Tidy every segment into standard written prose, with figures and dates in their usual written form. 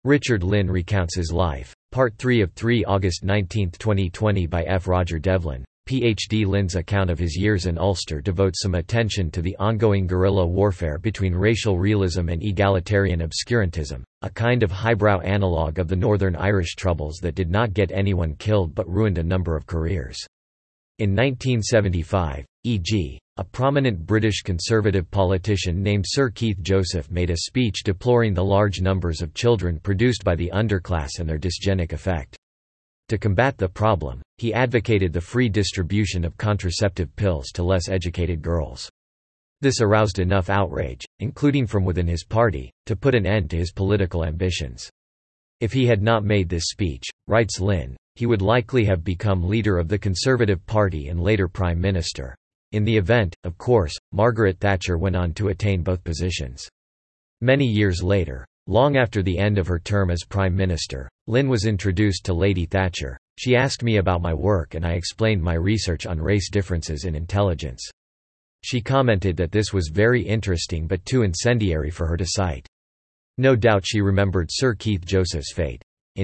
Richard Lynn recounts his life. Part 3 of 3 August 19, 2020 by F. Roger Devlin, Ph.D. Lynn's account of his years in Ulster devotes some attention to the ongoing guerrilla warfare between racial realism and egalitarian obscurantism, a kind of highbrow analogue of the Northern Irish Troubles that did not get anyone killed but ruined a number of careers. In 1975, e.g., a prominent British Conservative politician named Sir Keith Joseph made a speech deploring the large numbers of children produced by the underclass and their dysgenic effect. To combat the problem, he advocated the free distribution of contraceptive pills to less educated girls. This aroused enough outrage, including from within his party, to put an end to his political ambitions. If he had not made this speech, writes Lynn, he would likely have become leader of the Conservative Party and later Prime Minister. In the event, of course, Margaret Thatcher went on to attain both positions. Many years later, long after the end of her term as Prime Minister, Lynn was introduced to Lady Thatcher. She asked me about my work and I explained my research on race differences in intelligence. She commented that this was very interesting but too incendiary for her to cite. No doubt she remembered Sir Keith Joseph's fate. In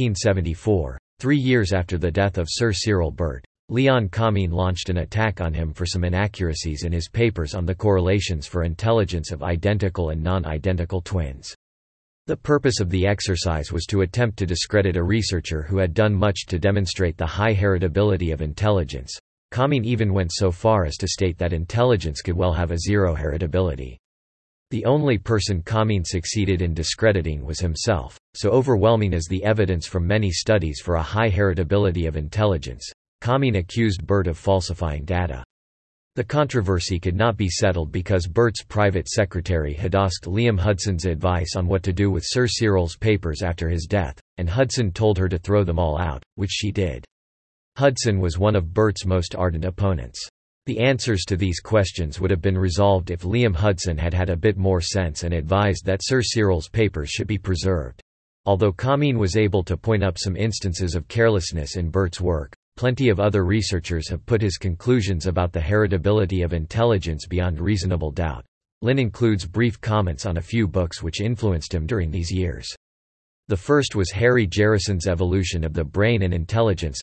1974, 3 years after the death of Sir Cyril Burt, Leon Comyn launched an attack on him for some inaccuracies in his papers on the correlations for intelligence of identical and non-identical twins. The purpose of the exercise was to attempt to discredit a researcher who had done much to demonstrate the high heritability of intelligence. Comyn even went so far as to state that intelligence could well have a zero heritability. The only person Comyn succeeded in discrediting was himself, so overwhelming is the evidence from many studies for a high heritability of intelligence. Comyn accused Burt of falsifying data. The controversy could not be settled because Burt's private secretary had asked Liam Hudson's advice on what to do with Sir Cyril's papers after his death, and Hudson told her to throw them all out, which she did. Hudson was one of Burt's most ardent opponents. The answers to these questions would have been resolved if Liam Hudson had had a bit more sense and advised that Sir Cyril's papers should be preserved. Although Comyn was able to point up some instances of carelessness in Burt's work, plenty of other researchers have put his conclusions about the heritability of intelligence beyond reasonable doubt. Lynn includes brief comments on a few books which influenced him during these years. The first was Harry Jerrison's Evolution of the Brain and Intelligence,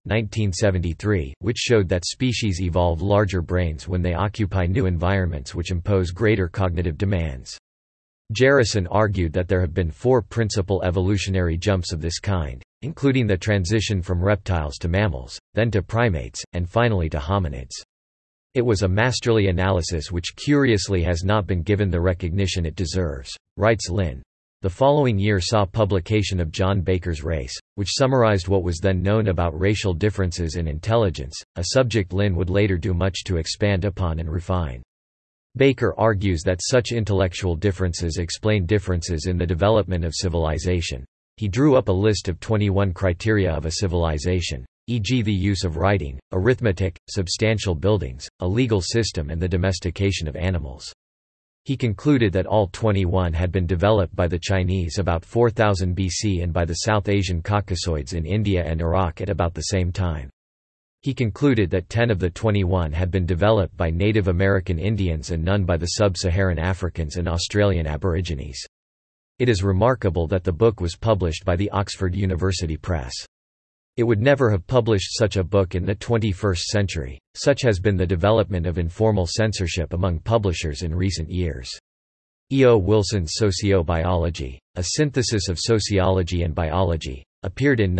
1973, which showed that species evolve larger brains when they occupy new environments which impose greater cognitive demands. Jerrison argued that there have been 4 principal evolutionary jumps of this kind, including the transition from reptiles to mammals, then to primates, and finally to hominids. It was a masterly analysis which curiously has not been given the recognition it deserves, writes Lynn. The following year saw publication of John Baker's Race, which summarized what was then known about racial differences in intelligence, a subject Lynn would later do much to expand upon and refine. Baker argues that such intellectual differences explain differences in the development of civilization. He drew up a list of 21 criteria of a civilization, e.g. the use of writing, arithmetic, substantial buildings, a legal system and the domestication of animals. He concluded that all 21 had been developed by the Chinese about 4000 BC and by the South Asian Caucasoids in India and Iraq at about the same time. He concluded that 10 of the 21 had been developed by Native American Indians and none by the sub-Saharan Africans and Australian Aborigines. It is remarkable that the book was published by the Oxford University Press. It would never have published such a book in the 21st century. Such has been the development of informal censorship among publishers in recent years. E. O. Wilson's Sociobiology, a synthesis of sociology and biology, appeared in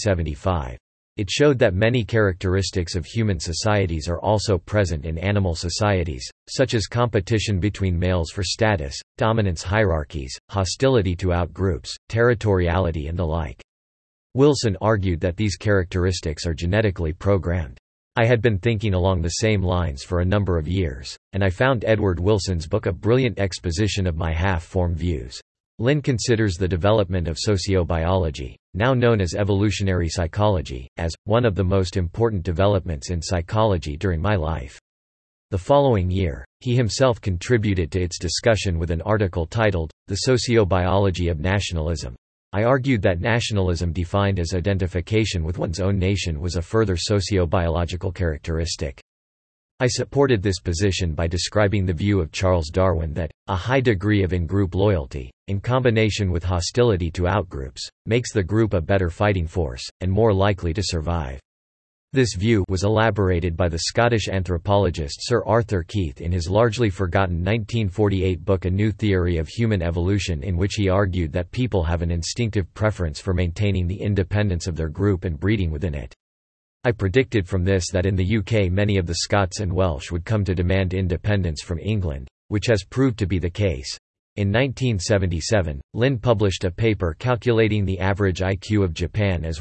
1975. It showed that many characteristics of human societies are also present in animal societies, such as competition between males for status, dominance hierarchies, hostility to outgroups, territoriality and the like. Wilson argued that these characteristics are genetically programmed. I had been thinking along the same lines for a number of years, and I found Edward Wilson's book a brilliant exposition of my half-formed views. Lynn considers the development of sociobiology, now known as evolutionary psychology, as one of the most important developments in psychology during my life. The following year, he himself contributed to its discussion with an article titled, The Sociobiology of Nationalism. I argued that nationalism defined as identification with one's own nation was a further socio-biological characteristic. I supported this position by describing the view of Charles Darwin that, a high degree of in-group loyalty, in combination with hostility to outgroups, makes the group a better fighting force, and more likely to survive. This view was elaborated by the Scottish anthropologist Sir Arthur Keith in his largely forgotten 1948 book A New Theory of Human Evolution, in which he argued that people have an instinctive preference for maintaining the independence of their group and breeding within it. I predicted from this that in the UK many of the Scots and Welsh would come to demand independence from England, which has proved to be the case. In 1977, Lynn published a paper calculating the average IQ of Japan as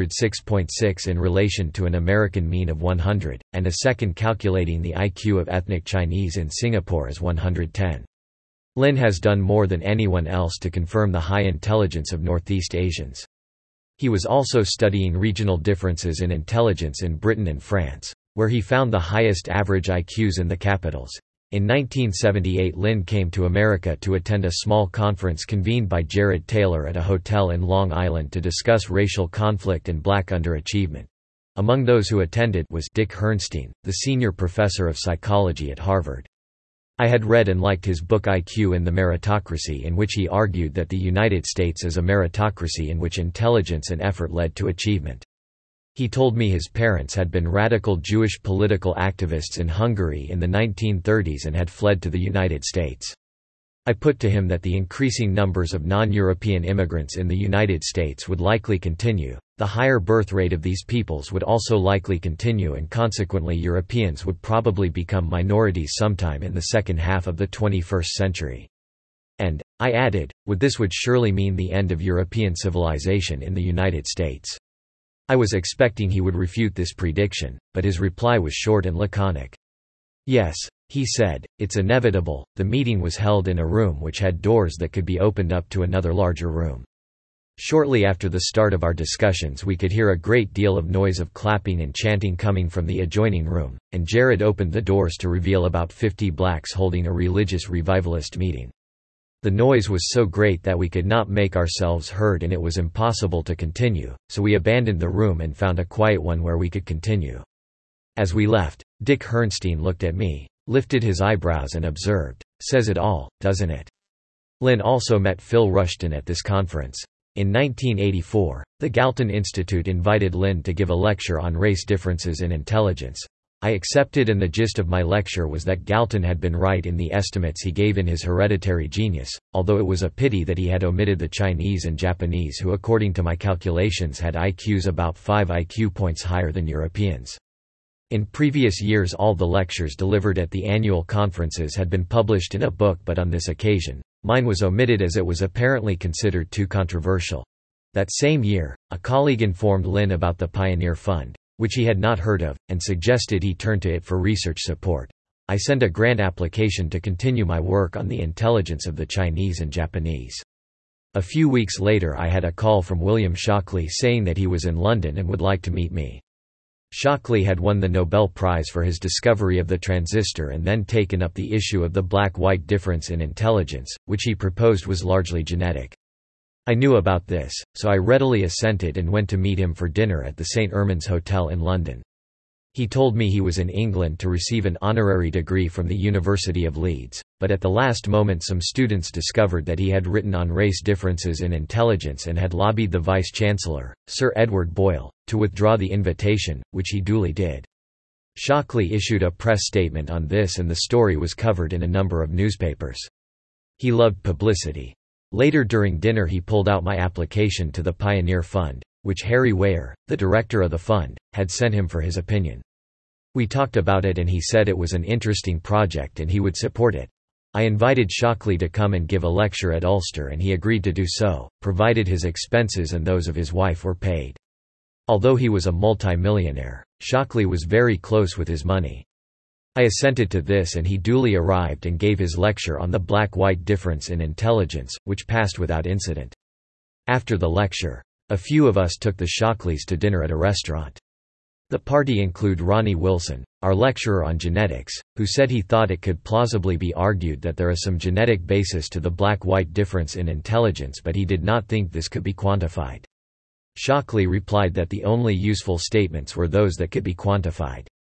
106.6 in relation to an American mean of 100, and a second calculating the IQ of ethnic Chinese in Singapore as 110. Lynn has done more than anyone else to confirm the high intelligence of Northeast Asians. He was also studying regional differences in intelligence in Britain and France, where he found the highest average IQs in the capitals. In 1978, Lynn came to America to attend a small conference convened by Jared Taylor at a hotel in Long Island to discuss racial conflict and black underachievement. Among those who attended was Dick Herrnstein, the senior professor of psychology at Harvard. I had read and liked his book IQ and the Meritocracy, in which he argued that the United States is a meritocracy in which intelligence and effort led to achievement. He told me his parents had been radical Jewish political activists in Hungary in the 1930s and had fled to the United States. I put to him that the increasing numbers of non-European immigrants in the United States would likely continue, the higher birth rate of these peoples would also likely continue, and consequently Europeans would probably become minorities sometime in the second half of the 21st century. And, I added, this would surely mean the end of European civilization in the United States. I was expecting he would refute this prediction, but his reply was short and laconic. Yes, he said, it's inevitable. The meeting was held in a room which had doors that could be opened up to another larger room. Shortly after the start of our discussions, we could hear a great deal of noise of clapping and chanting coming from the adjoining room, and Jared opened the doors to reveal about 50 blacks holding a religious revivalist meeting. The noise was so great that we could not make ourselves heard and it was impossible to continue, so we abandoned the room and found a quiet one where we could continue. As we left, Dick Herrnstein looked at me, lifted his eyebrows and observed, "Says it all, doesn't it?" Lynn also met Phil Rushton at this conference. In 1984, the Galton Institute invited Lynn to give a lecture on race differences in intelligence. I accepted, and the gist of my lecture was that Galton had been right in the estimates he gave in his Hereditary Genius, although it was a pity that he had omitted the Chinese and Japanese, who according to my calculations had IQs about 5 IQ points higher than Europeans. In previous years all the lectures delivered at the annual conferences had been published in a book, but on this occasion, mine was omitted as it was apparently considered too controversial. That same year, a colleague informed Lynn about the Pioneer Fund, which he had not heard of, and suggested he turn to it for research support. I sent a grant application to continue my work on the intelligence of the Chinese and Japanese. A few weeks later I had a call from William Shockley saying that he was in London and would like to meet me. Shockley had won the Nobel Prize for his discovery of the transistor and then taken up the issue of the black-white difference in intelligence, which he proposed was largely genetic. I knew about this, so I readily assented and went to meet him for dinner at the St. Ermines Hotel in London. He told me he was in England to receive an honorary degree from the University of Leeds, but at the last moment some students discovered that he had written on race differences in intelligence and had lobbied the Vice-Chancellor, Sir Edward Boyle, to withdraw the invitation, which he duly did. Shockley issued a press statement on this and the story was covered in a number of newspapers. He loved publicity. Later during dinner he pulled out my application to the Pioneer Fund, which Harry Weyer, the director of the fund, had sent him for his opinion. We talked about it and he said it was an interesting project and he would support it. I invited Shockley to come and give a lecture at Ulster and he agreed to do so, provided his expenses and those of his wife were paid. Although he was a multi-millionaire, Shockley was very close with his money. I assented to this and he duly arrived and gave his lecture on the black-white difference in intelligence, which passed without incident. After the lecture, a few of us took the Shockleys to dinner at a restaurant. The party included Ronnie Wilson, our lecturer on genetics, who said he thought it could plausibly be argued that there is some genetic basis to the black-white difference in intelligence, but he did not think this could be quantified. Shockley replied that the only useful statements were those that could be quantified.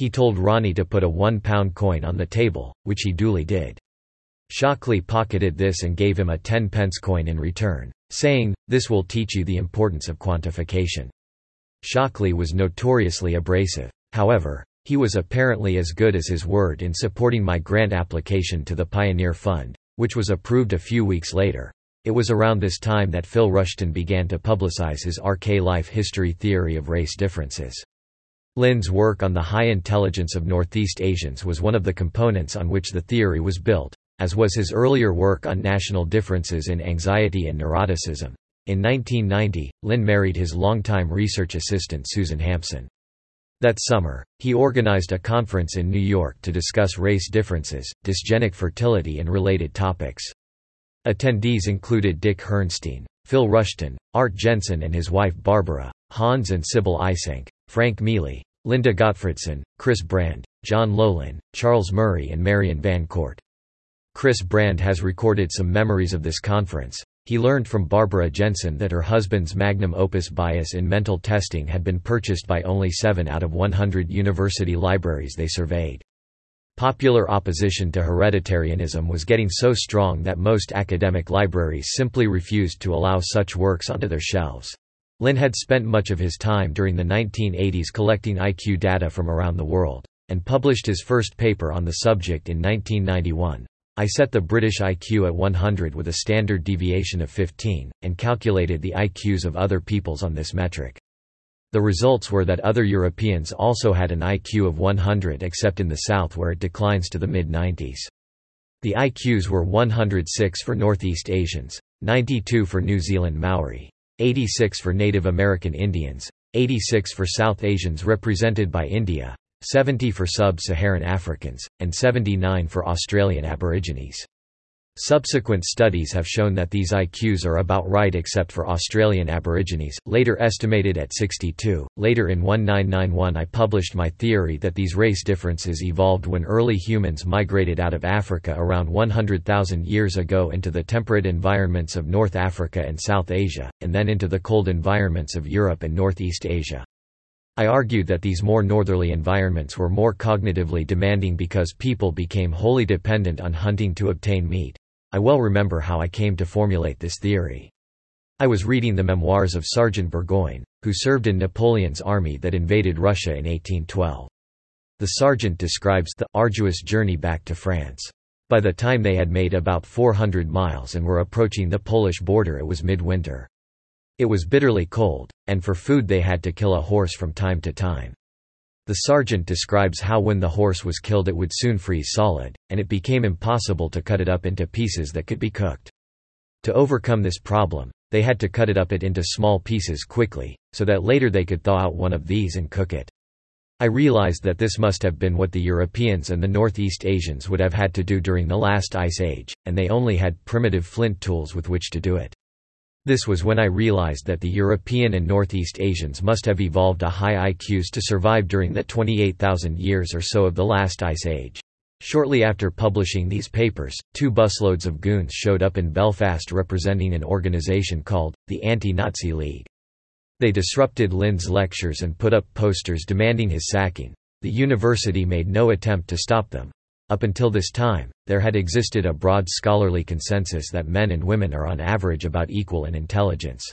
He told Ronnie to put a £1 coin on the table, which he duly did. Shockley pocketed this and gave him a 10-pence coin in return, saying, "This will teach you the importance of quantification." Shockley was notoriously abrasive. However, he was apparently as good as his word in supporting my grant application to the Pioneer Fund, which was approved a few weeks later. It was around this time that Phil Rushton began to publicize his RK life history theory of race differences. Lin's work on the high intelligence of Northeast Asians was one of the components on which the theory was built, as was his earlier work on national differences in anxiety and neuroticism. In 1990, Lin married his longtime research assistant Susan Hampson. That summer, he organized a conference in New York to discuss race differences, dysgenic fertility and related topics. Attendees included Dick Herrnstein, Phil Rushton, Art Jensen and his wife Barbara, Hans and Sybil Eysenck, Frank Mealy, Linda Gottfredson, Chris Brand, John Lowland, Charles Murray and Marion Van Court. Chris Brand has recorded some memories of this conference. He learned from Barbara Jensen that her husband's magnum opus Bias in Mental Testing had been purchased by only 7 out of 100 university libraries they surveyed. Popular opposition to hereditarianism was getting so strong that most academic libraries simply refused to allow such works onto their shelves. Lin had spent much of his time during the 1980s collecting IQ data from around the world, and published his first paper on the subject in 1991. I set the British IQ at 100 with a standard deviation of 15, and calculated the IQs of other peoples on this metric. The results were that other Europeans also had an IQ of 100 except in the South where it declines to the mid-90s. The IQs were 106 for Northeast Asians, 92 for New Zealand Maori, 86 for Native American Indians, 86 for South Asians represented by India, 70 for sub-Saharan Africans, and 79 for Australian Aborigines. Subsequent studies have shown that these IQs are about right except for Australian Aborigines, later estimated at 62. Later in 1991 I published my theory that these race differences evolved when early humans migrated out of Africa around 100,000 years ago into the temperate environments of North Africa and South Asia, and then into the cold environments of Europe and Northeast Asia. I argued that these more northerly environments were more cognitively demanding because people became wholly dependent on hunting to obtain meat. I well remember how I came to formulate this theory. I was reading the memoirs of Sergeant Burgoyne, who served in Napoleon's army that invaded Russia in 1812. The sergeant describes the arduous journey back to France. By the time they had made about 400 miles and were approaching the Polish border, it was midwinter. It was bitterly cold, and for food they had to kill a horse from time to time. The sergeant describes how when the horse was killed it would soon freeze solid, and it became impossible to cut it up into pieces that could be cooked. To overcome this problem, they had to cut it up into small pieces quickly, so that later they could thaw out one of these and cook it. I realized that this must have been what the Europeans and the Northeast Asians would have had to do during the last ice age, and they only had primitive flint tools with which to do it. This was when I realized that the European and Northeast Asians must have evolved a high IQs to survive during the 28,000 years or so of the last ice age. Shortly after publishing these papers, 2 busloads of goons showed up in Belfast representing an organization called the Anti-Nazi League. They disrupted Lin's lectures and put up posters demanding his sacking. The university made no attempt to stop them. Up until this time, there had existed a broad scholarly consensus that men and women are on average about equal in intelligence.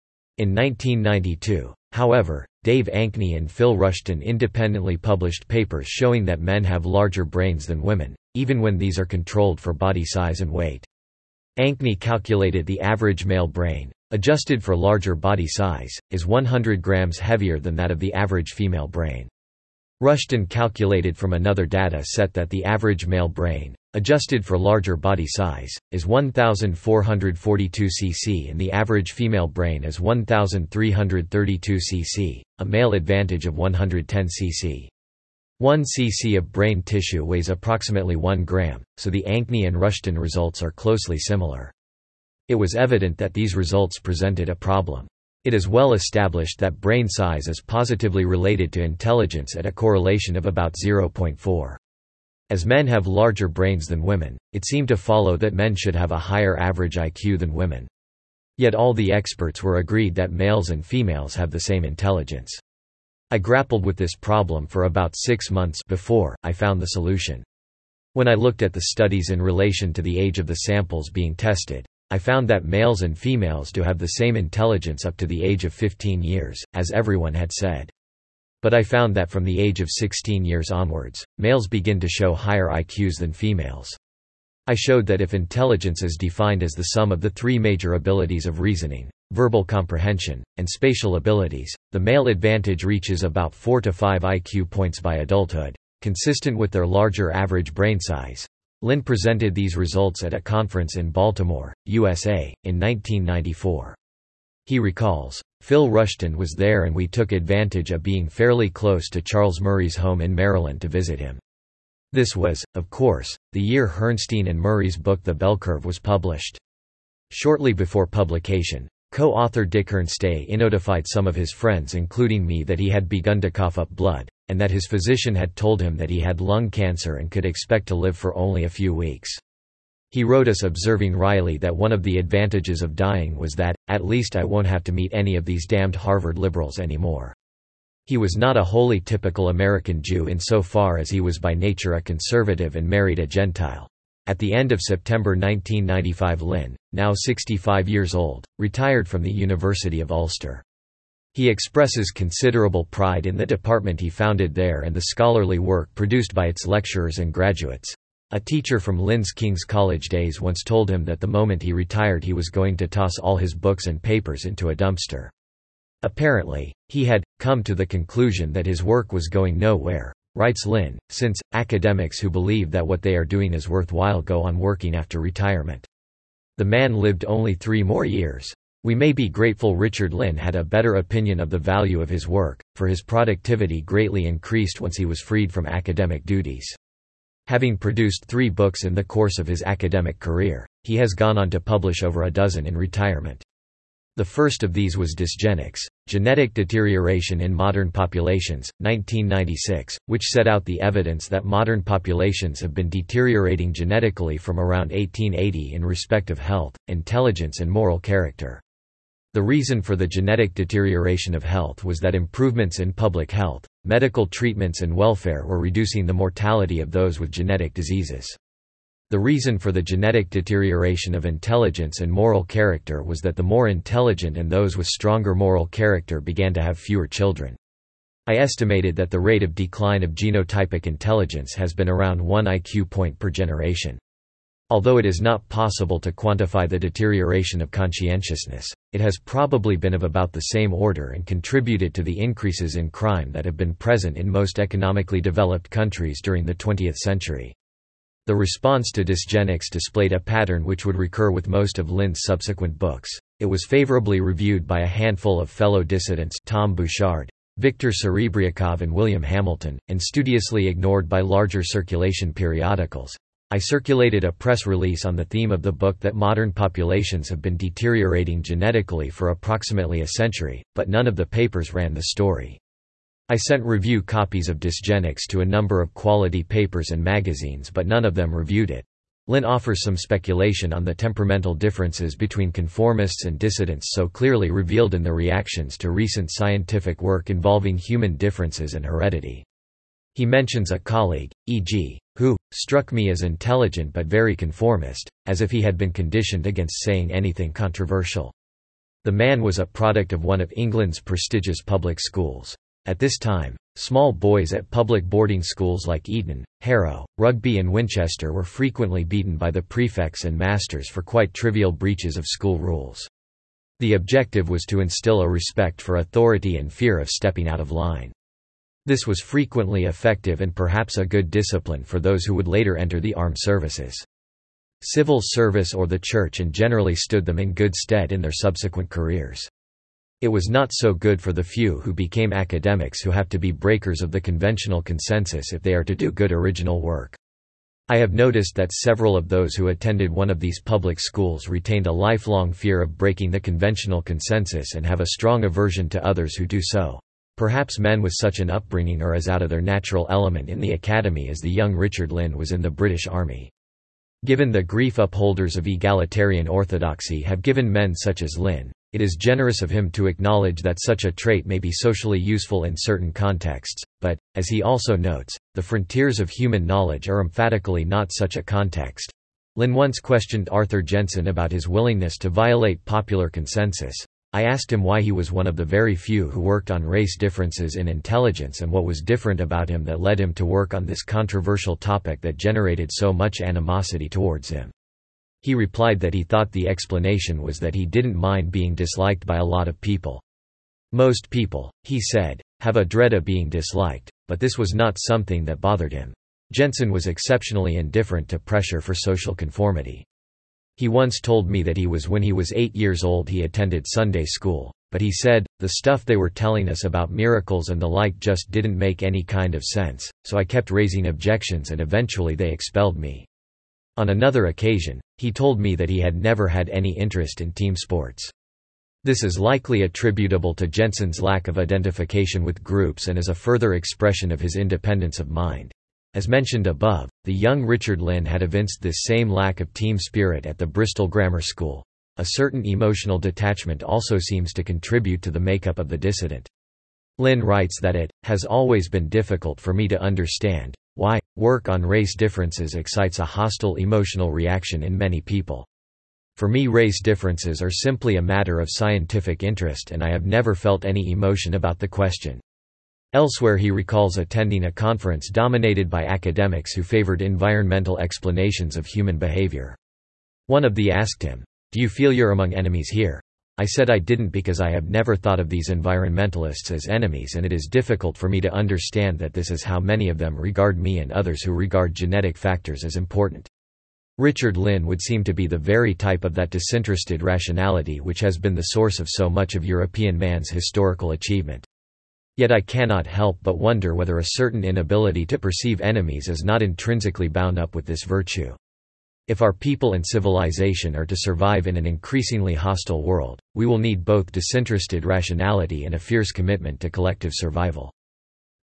In 1992, however, Dave Ankney and Phil Rushton independently published papers showing that men have larger brains than women, even when these are controlled for body size and weight. Ankney calculated the average male brain, adjusted for larger body size, is 100 grams heavier than that of the average female brain. Rushton calculated from another data set that the average male brain, adjusted for larger body size, is 1,442 cc and the average female brain is 1,332 cc, a male advantage of 110 cc. 1 cc of brain tissue weighs approximately 1 gram, so the Ankney and Rushton results are closely similar. It was evident that these results presented a problem. It is well established that brain size is positively related to intelligence at a correlation of about 0.4. As men have larger brains than women, it seemed to follow that men should have a higher average IQ than women. Yet all the experts were agreed that males and females have the same intelligence. I grappled with this problem for about 6 months before I found the solution. When I looked at the studies in relation to the age of the samples being tested, I found that males and females do have the same intelligence up to the age of 15 years, as everyone had said. But I found that from the age of 16 years onwards, males begin to show higher IQs than females. I showed that if intelligence is defined as the sum of the three major abilities of reasoning, verbal comprehension, and spatial abilities, the male advantage reaches about 4 to 5 IQ points by adulthood, consistent with their larger average brain size. Lynn presented these results at a conference in Baltimore, USA, in 1994. He recalls, "Phil Rushton was there and we took advantage of being fairly close to Charles Murray's home in Maryland to visit him." This was, of course, the year Herrnstein and Murray's book The Bell Curve was published. Shortly before publication, co-author Dick Herrnstein notified some of his friends including me that he had begun to cough up blood, and that his physician had told him that he had lung cancer and could expect to live for only a few weeks. He wrote us observing wryly that one of the advantages of dying was that, at least I won't have to meet any of these damned Harvard liberals anymore. He was not a wholly typical American Jew insofar as he was by nature a conservative and married a Gentile. At the end of September 1995 Lynn, now 65 years old, retired from the University of Ulster. He expresses considerable pride in the department he founded there and the scholarly work produced by its lecturers and graduates. A teacher from Lynn's King's College days once told him that the moment he retired he was going to toss all his books and papers into a dumpster. Apparently, he had come to the conclusion that his work was going nowhere, writes Lynn, since academics who believe that what they are doing is worthwhile go on working after retirement. The man lived only 3 more years. We may be grateful Richard Lynn had a better opinion of the value of his work, for his productivity greatly increased once he was freed from academic duties. Having produced 3 books in the course of his academic career, he has gone on to publish over a dozen in retirement. The first of these was Dysgenics, Genetic Deterioration in Modern Populations, 1996, which set out the evidence that modern populations have been deteriorating genetically from around 1880 in respect of health, intelligence and moral character. The reason for the genetic deterioration of health was that improvements in public health, medical treatments and welfare were reducing the mortality of those with genetic diseases. The reason for the genetic deterioration of intelligence and moral character was that the more intelligent and those with stronger moral character began to have fewer children. I estimated that the rate of decline of genotypic intelligence has been around 1 IQ point per generation. Although it is not possible to quantify the deterioration of conscientiousness, it has probably been of about the same order and contributed to the increases in crime that have been present in most economically developed countries during the 20th century. The response to Dysgenics displayed a pattern which would recur with most of Lynn's subsequent books. It was favorably reviewed by a handful of fellow dissidents, Tom Bouchard, Viktor Serebryakov and William Hamilton, and studiously ignored by larger circulation periodicals. I circulated a press release on the theme of the book that modern populations have been deteriorating genetically for approximately a century, but none of the papers ran the story. I sent review copies of Dysgenics to a number of quality papers and magazines but none of them reviewed it. Lynn offers some speculation on the temperamental differences between conformists and dissidents so clearly revealed in the reactions to recent scientific work involving human differences and heredity. He mentions a colleague, E.g., who struck me as intelligent but very conformist, as if he had been conditioned against saying anything controversial. The man was a product of one of England's prestigious public schools. At this time, small boys at public boarding schools like Eton, Harrow, Rugby and Winchester were frequently beaten by the prefects and masters for quite trivial breaches of school rules. The objective was to instill a respect for authority and fear of stepping out of line. This was frequently effective and perhaps a good discipline for those who would later enter the armed services. Civil service or the church and generally stood them in good stead in their subsequent careers. It was not so good for the few who became academics who have to be breakers of the conventional consensus if they are to do good original work. I have noticed that several of those who attended one of these public schools retained a lifelong fear of breaking the conventional consensus and have a strong aversion to others who do so. Perhaps men with such an upbringing are as out of their natural element in the academy as the young Richard Lynn was in the British Army. Given the grief upholders of egalitarian orthodoxy have given men such as Lynn, It is generous of him to acknowledge that such a trait may be socially useful in certain contexts, but, as he also notes, the frontiers of human knowledge are emphatically not such a context. Lin once questioned Arthur Jensen about his willingness to violate popular consensus. I asked him why he was one of the very few who worked on race differences in intelligence and what was different about him that led him to work on this controversial topic that generated so much animosity towards him. He replied that he thought the explanation was that he didn't mind being disliked by a lot of people. Most people, he said, have a dread of being disliked, but this was not something that bothered him. Jensen was exceptionally indifferent to pressure for social conformity. He once told me that when he was 8 years old he attended Sunday school, but he said, the stuff they were telling us about miracles and the like just didn't make any kind of sense, so I kept raising objections and eventually they expelled me. On another occasion, he told me that he had never had any interest in team sports. This is likely attributable to Jensen's lack of identification with groups and is a further expression of his independence of mind. As mentioned above, the young Richard Lynn had evinced this same lack of team spirit at the Bristol Grammar School. A certain emotional detachment also seems to contribute to the makeup of the dissident. Lynn writes that it has always been difficult for me to understand why work on race differences excites a hostile emotional reaction in many people. For me, race differences are simply a matter of scientific interest and I have never felt any emotion about the question. Elsewhere he recalls attending a conference dominated by academics who favored environmental explanations of human behavior. One of them asked him, "Do you feel you're among enemies here?" I said I didn't because I have never thought of these environmentalists as enemies and it is difficult for me to understand that this is how many of them regard me and others who regard genetic factors as important. Richard Lynn would seem to be the very type of that disinterested rationality which has been the source of so much of European man's historical achievement. Yet I cannot help but wonder whether a certain inability to perceive enemies is not intrinsically bound up with this virtue. If our people and civilization are to survive in an increasingly hostile world, we will need both disinterested rationality and a fierce commitment to collective survival.